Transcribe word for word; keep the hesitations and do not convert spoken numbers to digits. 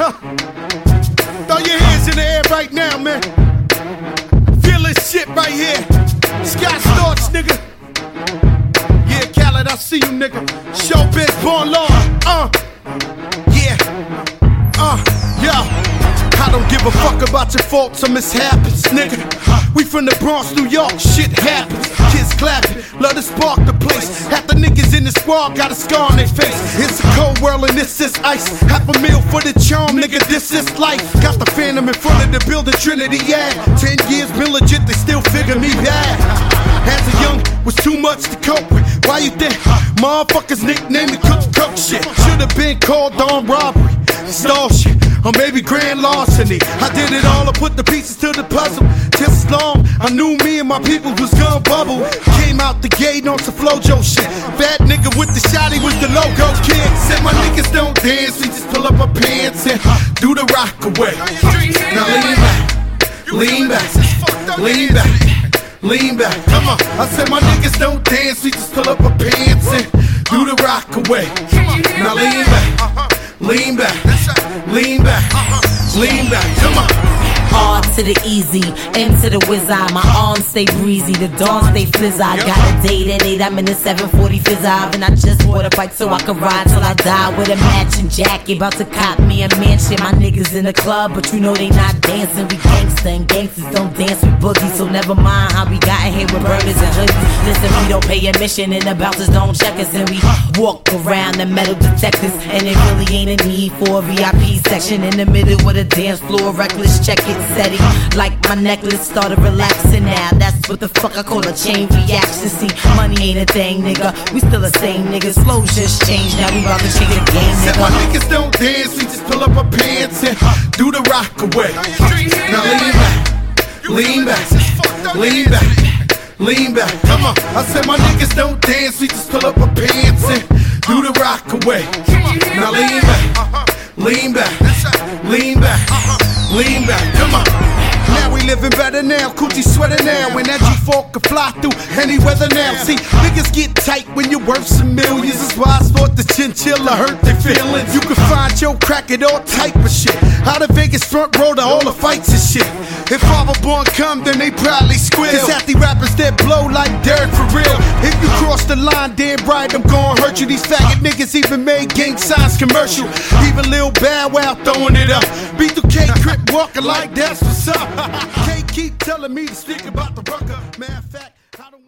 Uh, throw your hands in the air right now, man. Feel this shit right here. Scott Storch, nigga. Yeah, Khaled, I see you, nigga. Showbiz, born law. Uh, yeah. Uh, yo. I don't give a fuck about your faults or mishaps, nigga. We from the Bronx, New York, shit happens. Kids clapping, love to spark the place. Half the niggas in the squad got a scar on their face. It's a cold world and this is ice. Half a meal for the charm, nigga, this is life. Got the Phantom in front of the building, Trinity, yeah. Ten years been legit, they still figure me bad. As a young, was too much to cope with. Why you think motherfuckers nicknamed me Cook Cook shit? Should've been called on robbery, stall shit, or maybe grand larceny. I did it all, I put the pieces to the puzzle. Just as long, I knew me and my people was gonna bubble. Came out the gate on some Flojo shit. Bad nigga with the shotty was the logo kid. Said my niggas don't dance, we just pull up our pants and do the rock away. Now lean back, lean back, lean back, lean back. Come on, I said my niggas don't dance, we just pull up our pants and do the rock away. Now lean back, lean back, lean back, lean back. Come on. R to the easy, M to the whiz eye. My arms stay breezy, the dawn stay flizz. I got a date at eight, I'm in the seven forty fizz eye. And I just bought a bike so I can ride till I die with a matching jacket. About to cop me a mansion. My niggas in the club, but you know they not dancing. We gangsta and gangsters don't dance with boogies. So never mind how we got in here with burners and hoodies. Listen, we don't pay admission and the bouncers don't check us. And we walk around the metal detectors. And it really ain't a need for a V I P section. In the middle with a dance floor, reckless, check it. Steady, like my necklace started relaxing now. That's what the fuck I call a chain reaction. See, money ain't a thing, nigga. We still the same niggas. Flow just changed, now we about to change the game, nigga. Said my niggas don't dance, we just pull up our pants and do the rock away. Now lean back, lean back, lean back, lean back. Come on, I said my niggas don't dance, we just pull up our pants and do the rock away. Now lean back, lean back, lean back. Lean back, come on. Now we living better now, coochie sweater now. When that G four can fly through any weather now. See, niggas get tight when you're worth some millions. That's why I thought the chinchilla hurt their feelings. You can find your crack at all type of shit. Out of Vegas front row to all the fights and shit. If Father Born come, then they probably squeal. Cause half the rappers that blow like dirt for real. If you cross the line, damn right, I'm gon' hurt you. These faggot niggas even made gang signs commercial. Even Lil Bow Wow throwing it up. B two K Crip walking like that's what's up. Can't keep telling me to stick about the rucker. Matter of fact, I don't